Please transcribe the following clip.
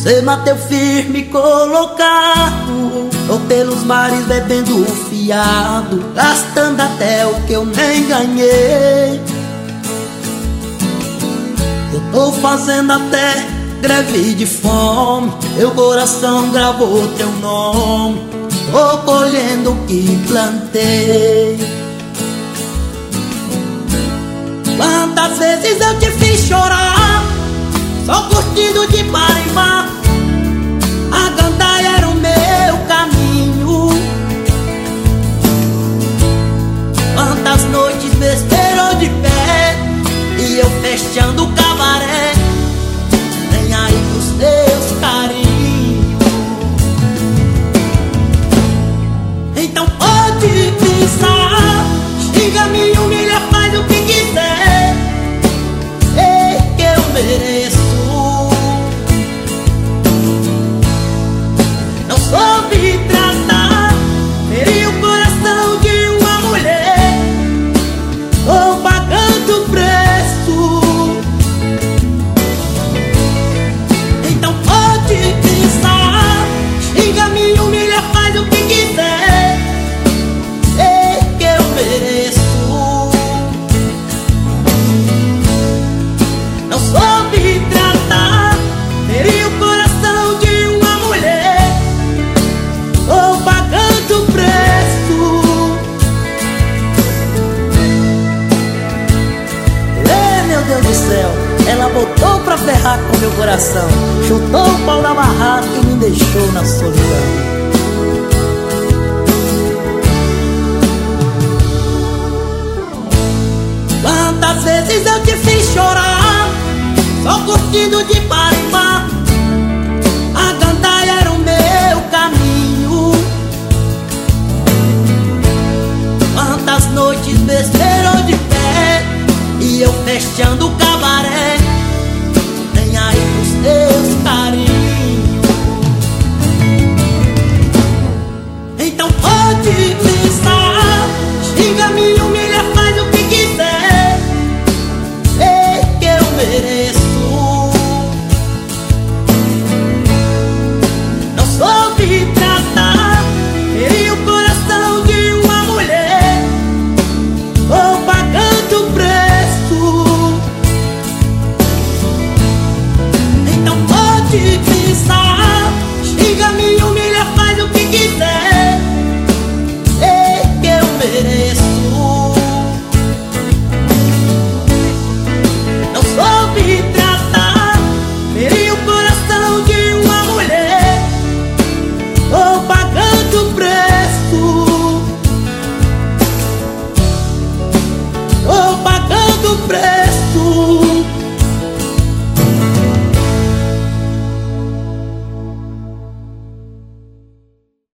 Você bateu firme colocado, tô pelos mares bebendo o fiado, gastando até o que eu nem ganhei. Eu tô fazendo até greve de fome, meu coração gravou teu nome, tô colhendo o que plantei. Quantas vezes eu te fiz chorar, só curtindo de mar em mar. A gandaia era o meu caminho. Quantas noites me esperou de pé e eu fechando o cabaré, nem aí pros teus carinhos. Então pode pisar, xinga-me, humilha, faz o que quiser, sei que eu mereço. Não soube tratar, feri o coração de uma mulher, tô pagando o preço. Então pode pisar, xinga-me, humilha, faz o que quiser, sei que eu mereço. Não soube tratar, feri o coração de uma mulher, tô pagando o preço. Meu Deus do céu, ela botou pra ferrar com meu coração, chutou o pau da barraca e me deixou na solidão. Quantas vezes eu te fiz chorar, só curtindo de mar em mar. A gandaia era o meu caminho. Quantas noites me esperou de pé e eu fechando o